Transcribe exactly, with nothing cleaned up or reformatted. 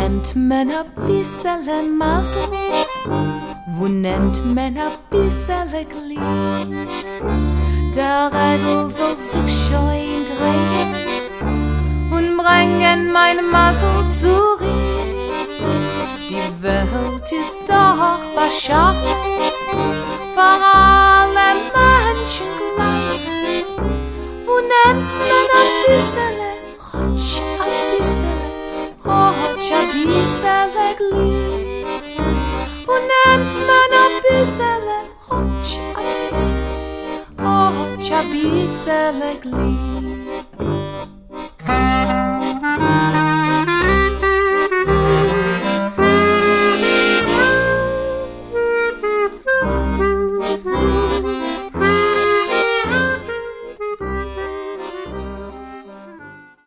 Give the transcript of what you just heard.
nennt men a bissele Masel? Wo nennt men a bissele Glied? Der Rädel soll sich schön drehen und bringen meine Masel zurück. Die Welt ist doch beschaffen, für alle Menschen gleich. Wo nennt man a bissele, Rotsch a bissele, Rotsch a bissele Glied? Wo nennt man a bissele, Rotsch a bissele, Rotsch a bissele Glied?